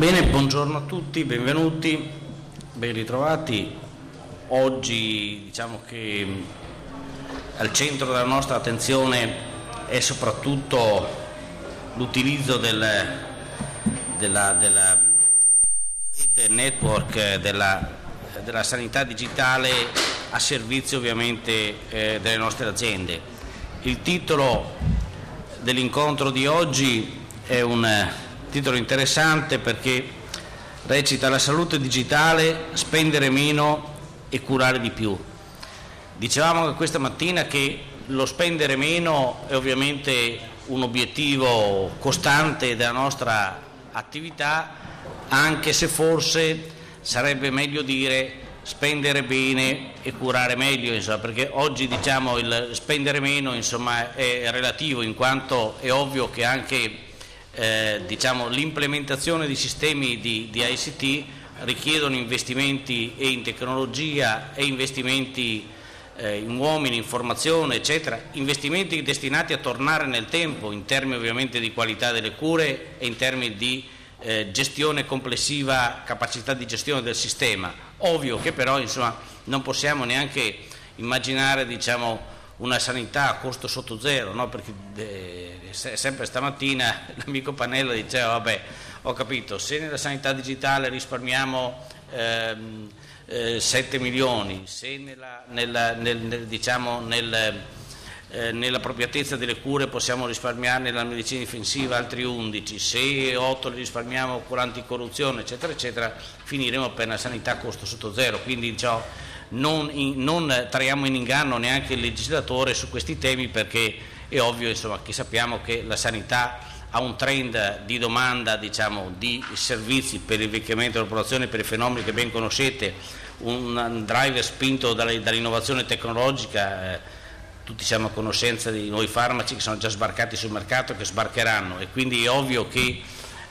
Bene, buongiorno a tutti, benvenuti, ben ritrovati. Oggi diciamo che al centro della nostra attenzione è soprattutto l'utilizzo della rete network della sanità digitale a servizio ovviamente delle nostre aziende. Il titolo dell'incontro di oggi è un titolo interessante perché recita: la salute digitale, spendere meno e curare di più. Dicevamo questa mattina che lo spendere meno è ovviamente un obiettivo costante della nostra attività, anche se forse sarebbe meglio dire spendere bene e curare meglio, insomma, perché oggi diciamo il spendere meno insomma è relativo, in quanto è ovvio che anche l'implementazione di sistemi di ICT richiedono investimenti e in tecnologia e investimenti in uomini, in formazione, eccetera, investimenti destinati a tornare nel tempo in termini ovviamente di qualità delle cure e in termini di gestione complessiva, capacità di gestione del sistema. Ovvio che però insomma non possiamo neanche immaginare una sanità a costo sotto zero, no? Perché sempre stamattina l'amico Pannella diceva vabbè, ho capito, se nella sanità digitale risparmiamo 7 milioni, se nell'appropriatezza delle cure possiamo risparmiare nella medicina difensiva altri 11, se 8 li risparmiamo con l'anticorruzione, eccetera, eccetera, finiremo per una sanità a costo sotto zero. Quindi non traiamo in inganno neanche il legislatore su questi temi, perché è ovvio insomma, che sappiamo che la sanità ha un trend di domanda di servizi per l'invecchiamento della popolazione, per i fenomeni che ben conoscete, un driver spinto dall'innovazione tecnologica. Tutti siamo a conoscenza di nuovi farmaci che sono già sbarcati sul mercato e che sbarcheranno, e quindi è ovvio che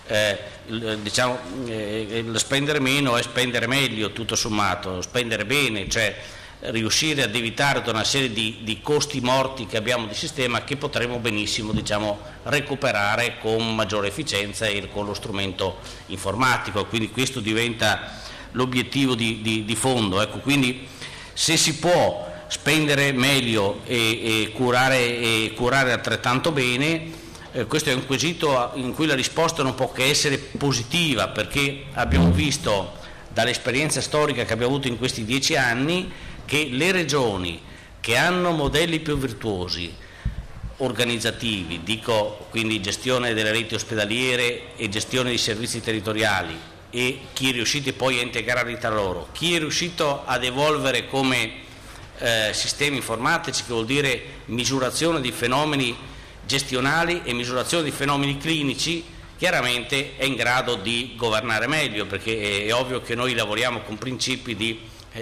lo spendere meno è spendere meglio, tutto sommato, spendere bene, cioè riuscire ad evitare tutta una serie di costi morti che abbiamo di sistema, che potremo benissimo recuperare con maggiore efficienza e con lo strumento informatico. Quindi questo diventa l'obiettivo di fondo. Ecco, quindi se si può spendere meglio e curare altrettanto bene, questo è un quesito in cui la risposta non può che essere positiva, perché abbiamo visto dall'esperienza storica che abbiamo avuto in questi 10 anni che le regioni che hanno modelli più virtuosi organizzativi, quindi gestione delle reti ospedaliere e gestione dei servizi territoriali, e chi è riuscito poi a integrarli tra loro, chi è riuscito ad evolvere come sistemi informatici, che vuol dire misurazione di fenomeni gestionali e misurazione di fenomeni clinici, chiaramente è in grado di governare meglio, perché è ovvio che noi lavoriamo con principi di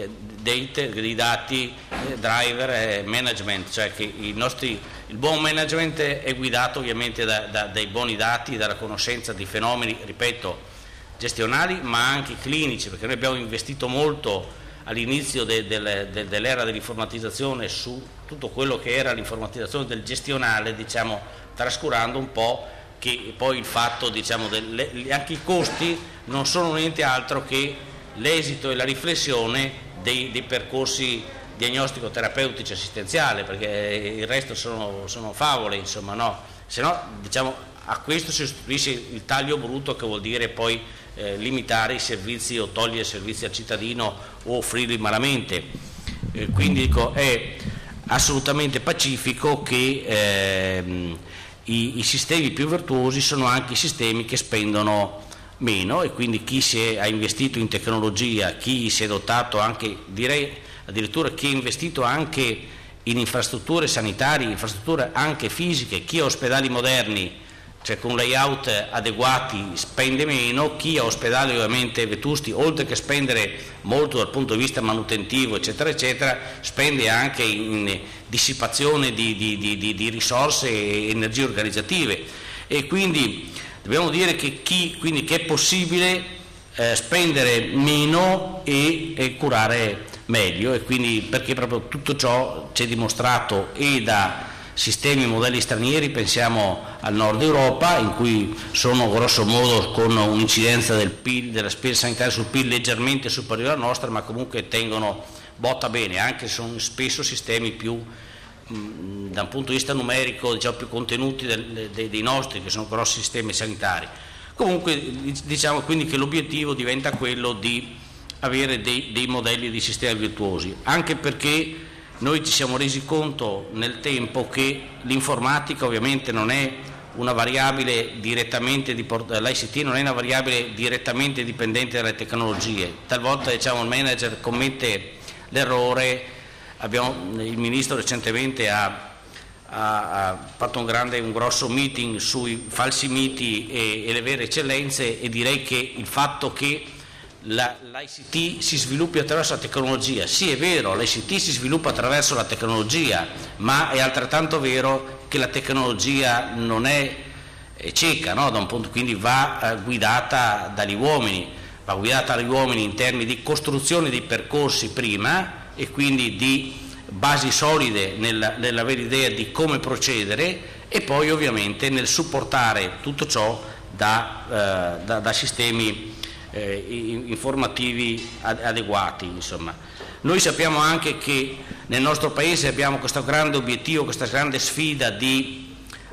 dati, driver, management, cioè che il buon management è guidato ovviamente dai buoni dati, dalla conoscenza di fenomeni, ripeto, gestionali ma anche clinici, perché noi abbiamo investito molto all'inizio dell'era dell'informatizzazione su tutto quello che era l'informatizzazione del gestionale, trascurando un po' che poi il fatto, anche i costi non sono niente altro che l'esito e la riflessione dei percorsi diagnostico-terapeutici assistenziali, perché il resto sono favole, insomma, no? Se no, a questo si sostituisce il taglio brutto, che vuol dire poi limitare i servizi o togliere servizi al cittadino o offrirli malamente. Quindi è assolutamente pacifico che i sistemi più virtuosi sono anche i sistemi che spendono meno, e quindi chi ha investito in tecnologia, chi si è dotato anche, direi addirittura chi ha investito anche in infrastrutture sanitarie, infrastrutture anche fisiche, chi ha ospedali moderni, cioè con layout adeguati, spende meno. Chi ha ospedali ovviamente vetusti, oltre che spendere molto dal punto di vista manutentivo, eccetera, eccetera, spende anche in dissipazione di risorse e energie organizzative, e quindi dobbiamo dire che è possibile spendere meno e curare meglio, e quindi perché proprio tutto ciò ci è dimostrato e da sistemi, modelli stranieri, pensiamo al nord Europa, in cui sono grosso modo con un'incidenza del PIL, della spesa sanitaria sul PIL leggermente superiore alla nostra, ma comunque tengono botta bene, anche se sono spesso sistemi più da un punto di vista numerico, diciamo, più contenuti dei nostri, che sono grossi sistemi sanitari. Comunque diciamo quindi che l'obiettivo diventa quello di avere dei modelli di sistemi virtuosi, anche perché noi ci siamo resi conto nel tempo che l'informatica ovviamente non è una variabile direttamente l'ICT non è una variabile direttamente dipendente dalle tecnologie. Talvolta, diciamo, il manager commette l'errore. Il ministro recentemente ha fatto un grosso meeting sui falsi miti e le vere eccellenze, e direi che il fatto che l'ICT si sviluppi attraverso la tecnologia, sì, è vero, l'ICT si sviluppa attraverso la tecnologia, ma è altrettanto vero che la tecnologia non è cieca, no? Da un punto, quindi va guidata dagli uomini, in termini di costruzione dei percorsi prima, e quindi di basi solide nell'avere idea di come procedere, e poi ovviamente nel supportare tutto ciò da sistemi informativi adeguati. Insomma, noi sappiamo anche che nel nostro Paese abbiamo questo grande obiettivo, questa grande sfida di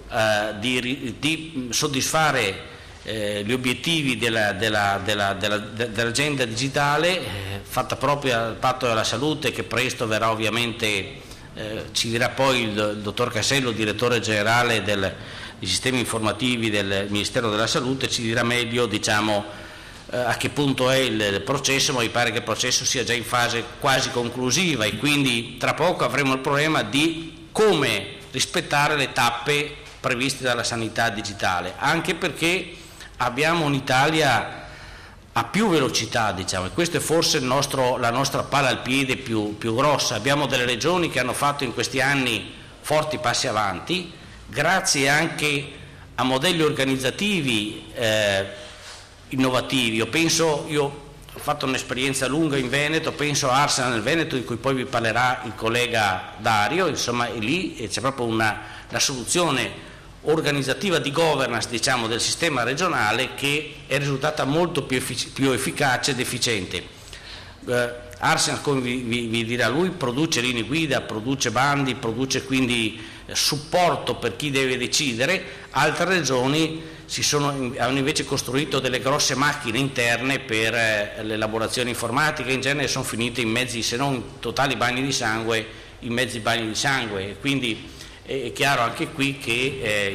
soddisfare gli obiettivi dell'agenda digitale, fatta propria dal Patto della Salute, che presto verrà ovviamente, ci dirà poi il dottor Casello, direttore generale dei sistemi informativi del Ministero della Salute, ci dirà meglio, diciamo, a che punto è il processo, ma mi pare che il processo sia già in fase quasi conclusiva, e quindi tra poco avremo il problema di come rispettare le tappe previste dalla sanità digitale, anche perché abbiamo un'Italia a più velocità, diciamo, e questa è forse la nostra palla al piede più grossa. Abbiamo delle regioni che hanno fatto in questi anni forti passi avanti, grazie anche a modelli organizzativi innovativi. Io ho fatto un'esperienza lunga in Veneto, penso a Arsenal nel Veneto, di cui poi vi parlerà il collega Dario, insomma, e lì c'è proprio la soluzione organizzativa di governance, diciamo, del sistema regionale, che è risultata molto più efficace ed efficiente. Arsenal, come vi dirà lui, produce linee guida, produce bandi, produce quindi supporto per chi deve decidere. Altre regioni hanno invece costruito delle grosse macchine interne per l'elaborazione informatica, in genere sono finite in mezzi, se non in totali bagni di sangue, in mezzi bagni di sangue. Quindi è chiaro anche qui che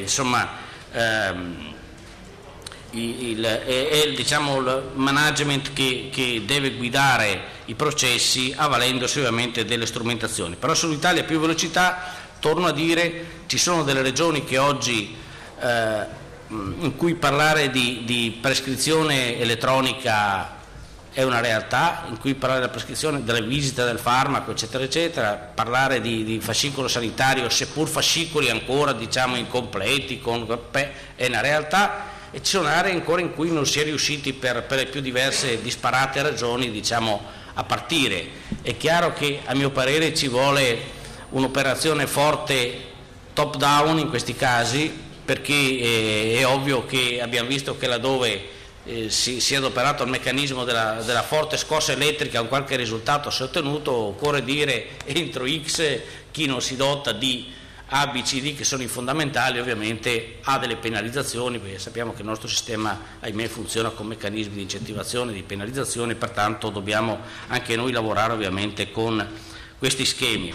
diciamo, il management che deve guidare i processi, avvalendosi ovviamente delle strumentazioni. Però sull'Italia a più velocità, torno a dire, ci sono delle regioni che oggi in cui parlare di prescrizione elettronica è una realtà, in cui parlare della prescrizione, della visita del farmaco, eccetera eccetera, parlare di fascicolo sanitario, seppur fascicoli ancora, diciamo, incompleti, è una realtà, e ci sono aree ancora in cui non si è riusciti per le più diverse disparate ragioni, diciamo, a partire. È chiaro che a mio parere ci vuole un'operazione forte top down in questi casi, perché è ovvio che abbiamo visto che laddove si è adoperato il meccanismo della forte scossa elettrica, un qualche risultato si è ottenuto, occorre dire entro X chi non si dota di A, B, C, D, che sono i fondamentali, ovviamente ha delle penalizzazioni, perché sappiamo che il nostro sistema, ahimè, funziona con meccanismi di incentivazione, di penalizzazione, pertanto dobbiamo anche noi lavorare ovviamente con questi schemi.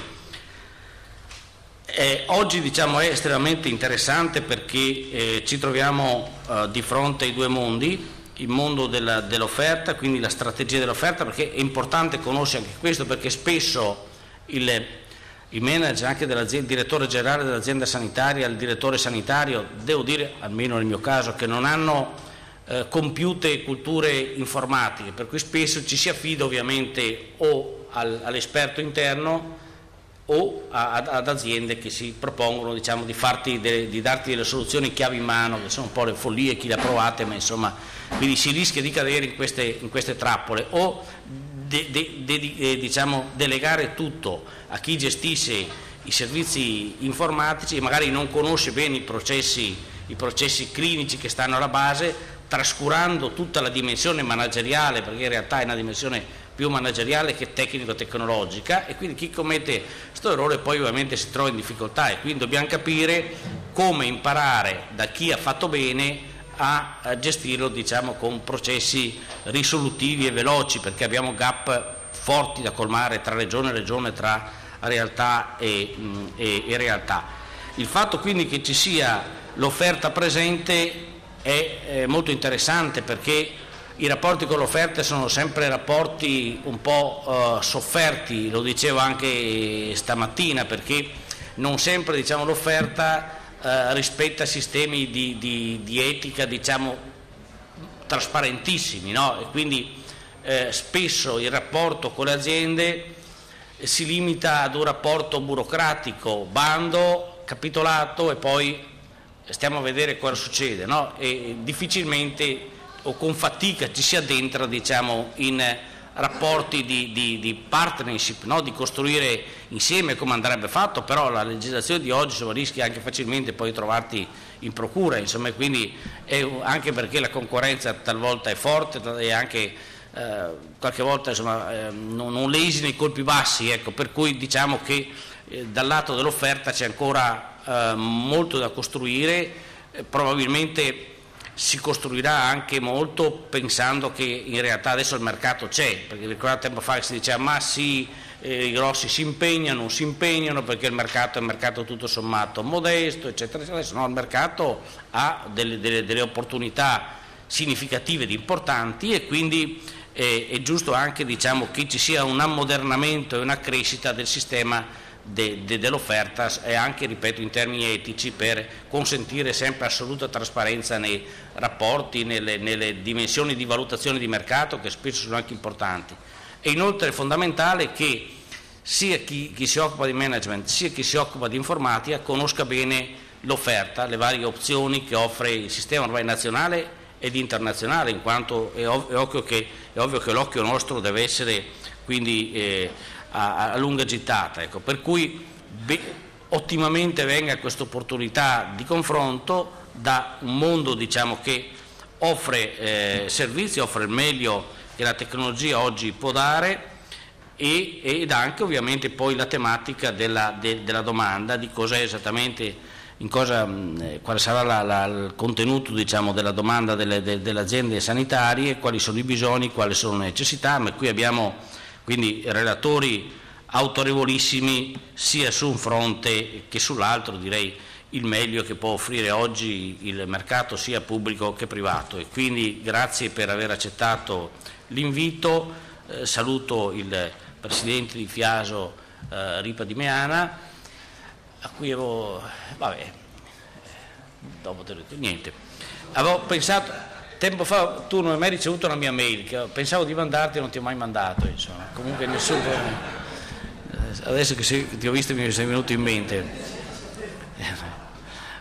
Oggi, diciamo, è estremamente interessante perché ci troviamo di fronte ai due mondi, il mondo dell'offerta, quindi la strategia dell'offerta, perché è importante conoscere anche questo, perché spesso il manager, anche il direttore generale dell'azienda sanitaria, il direttore sanitario, devo dire, almeno nel mio caso, che non hanno compiute culture informatiche, per cui spesso ci si affida ovviamente o all'esperto interno o ad aziende che si propongono, diciamo, di darti delle soluzioni chiave in mano, che sono un po' le follie chi le ha provate, ma insomma, quindi si rischia di cadere in queste trappole, o diciamo, delegare tutto a chi gestisce i servizi informatici e magari non conosce bene i processi clinici che stanno alla base, trascurando tutta la dimensione manageriale, perché in realtà è una dimensione più manageriale che tecnico-tecnologica, e quindi chi commette questo errore poi ovviamente si trova in difficoltà, e quindi dobbiamo capire come imparare da chi ha fatto bene a gestirlo, diciamo, con processi risolutivi e veloci, perché abbiamo gap forti da colmare tra regione e regione, tra realtà e realtà. Il fatto quindi che ci sia l'offerta presente è molto interessante, perché i rapporti con l'offerta sono sempre rapporti un po' sofferti, lo dicevo anche stamattina, perché non sempre, diciamo, l'offerta rispetta sistemi di etica, diciamo, trasparentissimi, no? E quindi spesso il rapporto con le aziende si limita ad un rapporto burocratico, bando, capitolato, e poi stiamo a vedere cosa succede, no? E difficilmente o con fatica ci si addentra, diciamo, in rapporti di partnership, no? Di costruire insieme come andrebbe fatto, però la legislazione di oggi, insomma, rischia anche facilmente poi di trovarti in procura, insomma, e quindi anche perché la concorrenza talvolta è forte e anche qualche volta, insomma, non lesi nei colpi bassi, ecco, per cui diciamo che dal lato dell'offerta c'è ancora molto da costruire, probabilmente si costruirà anche molto pensando che in realtà adesso il mercato c'è, perché ricordate tempo fa che si diceva ma sì, i grossi si impegnano, non si impegnano perché il mercato è un mercato tutto sommato modesto, eccetera, eccetera. Adesso no, il mercato ha delle opportunità significative ed importanti, e quindi è giusto anche, diciamo, che ci sia un ammodernamento e una crescita del sistema dell'offerta, e anche, ripeto, in termini etici, per consentire sempre assoluta trasparenza nei rapporti, nelle dimensioni di valutazione di mercato, che spesso sono anche importanti. E inoltre è fondamentale che sia chi si occupa di management sia chi si occupa di informatica conosca bene l'offerta, le varie opzioni che offre il sistema ormai nazionale ed internazionale, in quanto è ovvio che l'occhio nostro deve essere quindi a lunga gittata, ecco. Per cui ottimamente venga questa opportunità di confronto da un mondo, diciamo, che offre servizi, offre il meglio che la tecnologia oggi può dare, ed anche ovviamente poi la tematica della domanda, di cosa è esattamente, quale sarà il contenuto, diciamo, della domanda delle aziende sanitarie, quali sono i bisogni, quali sono le necessità. Ma qui abbiamo quindi relatori autorevolissimi sia su un fronte che sull'altro, direi il meglio che può offrire oggi il mercato sia pubblico che privato. E quindi grazie per aver accettato l'invito, saluto il presidente di Fiaso Ripa di Meana, a cui avevo pensato tempo fa, tu non hai mai ricevuto una mia mail, che pensavo di mandarti e non ti ho mai mandato, insomma. Comunque adesso che ti ho visto mi sei venuto in mente.